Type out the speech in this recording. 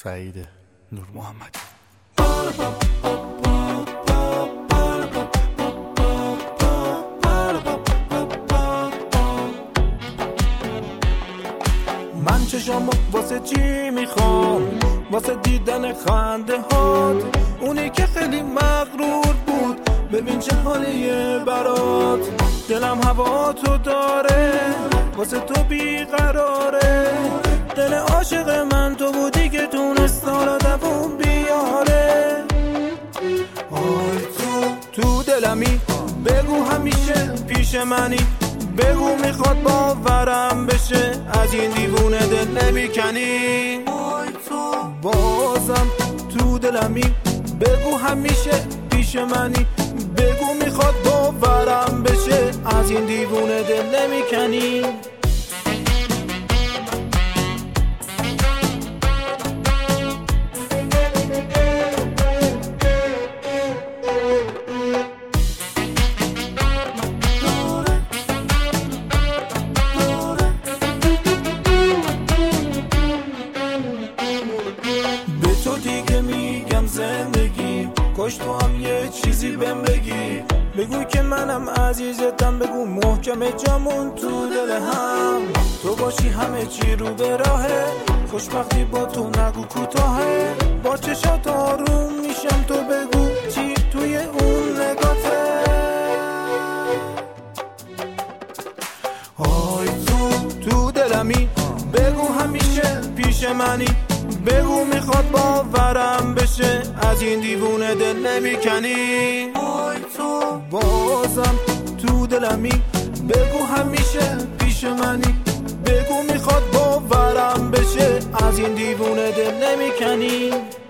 سعید نور محمدی. من چشامو واسه چی میخوام؟ واسه دیدن خنده هات، اونی که خیلی مغرور بود. ببین چه حالیه برات، دلم هوا تو داره، واسه تو بیقراره. دل عاشق من تو بودی که تونستا رو دووم بیاره. آی تو دلمی، بگو همیشه پیش منی، بگو میخواد باورم بشه، از این دیوونه دل نمیکنی. بازم تو دلمی، بگو همیشه پیش منی، بگو میخواد باورم بشه، از این دیوونه دل نمیکنی. زندگی کاش تو هم یه چیزی بهم بگی، بگو که منم عزیزتم، بگو محکم جامون تو دل هم. تو باشی همه چی رو به راهه، خوشبختی با تو نگو کوتاهه. با چشات آروم میشم، تو بگو چی توی اون نگاته. آی تو دلمی، بگو همیشه پیش منی، بگو میخواد باورم بشه، از این دیوونه دل نمیکنی. بازم تو دلمی، بگو همیشه پیش منی، بگو میخواد باورم بشه، از این دیوونه دل نمیکنی.